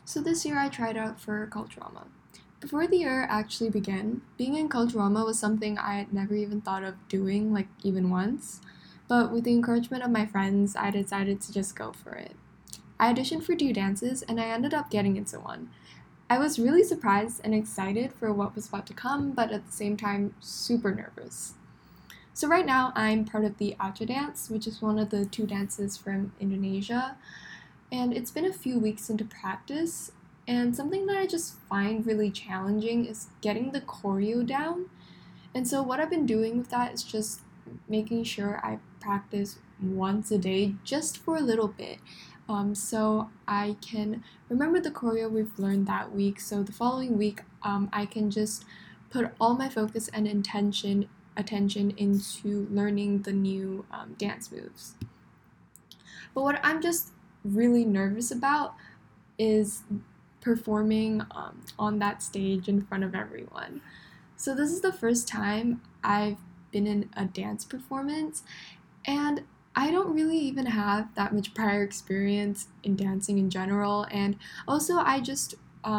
So this year I tried out for Culturama. Before the year actually began, being in Culturama was something I had never even thought of doing, like even once. But with the encouragement of my friends, I decided to just go for it. I auditioned for two dances and I ended up getting into one. I was really surprised and excited for what was about to come, but at the same time, super nervous. So right now I'm part of the Aja dance, which is one of the two dances from Indonesia. And it's been a few weeks into practice, and something that I just find really challenging is getting the choreo down. And so, what I've been doing with that is just making sure I practice once a day just for a little bit. So I can remember the choreo we've learned that week. So the following week, I can just put all my focus and attention into learning the new dance moves. But what I'm just really nervous about is performing on that stage in front of everyone. So, this is the first time I've been in a dance performance, and I don't really even have that much prior experience in dancing in general. And also, I just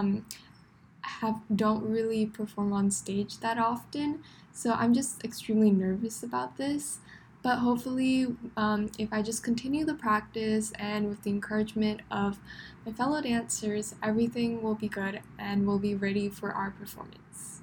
don't really perform on stage that often, so I'm just extremely nervous about this. But hopefully, if I just continue the practice and with the encouragement of my fellow dancers, everything will be good and we'll be ready for our performance.